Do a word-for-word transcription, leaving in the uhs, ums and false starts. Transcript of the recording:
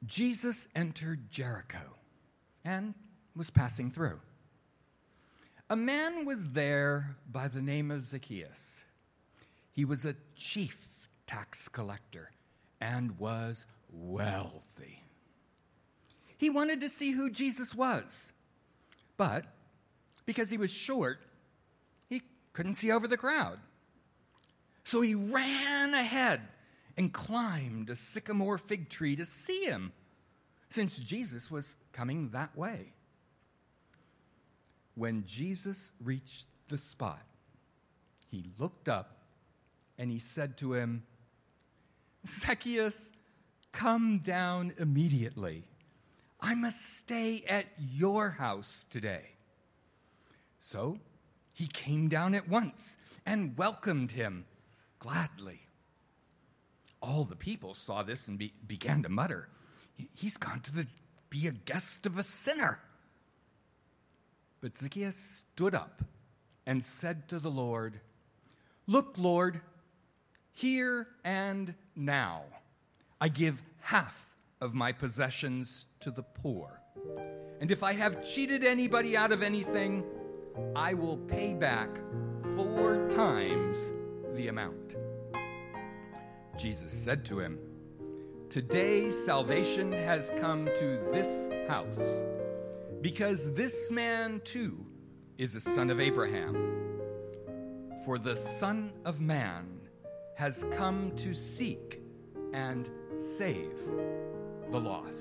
Jesus entered Jericho and was passing through. A man was there by the name of Zacchaeus. He was a chief tax collector and was wealthy. He wanted to see who Jesus was, but because he was short, he couldn't see over the crowd. So he ran ahead and climbed a sycamore fig tree to see him, since Jesus was coming that way. When Jesus reached the spot, he looked up and he said to him, "Zacchaeus, come down immediately. I must stay at your house today." So he came down at once and welcomed him gladly. All the people saw this and be, began to mutter, "He's gone to the, be a guest of a sinner." But Zacchaeus stood up and said to the Lord, "Look, Lord, here and now I give half of my possessions to the poor. And if I have cheated anybody out of anything, I will pay back four times the amount." Jesus said to him, "Today salvation has come to this house, because this man too is a son of Abraham. For the Son of Man has come to seek and save the lost."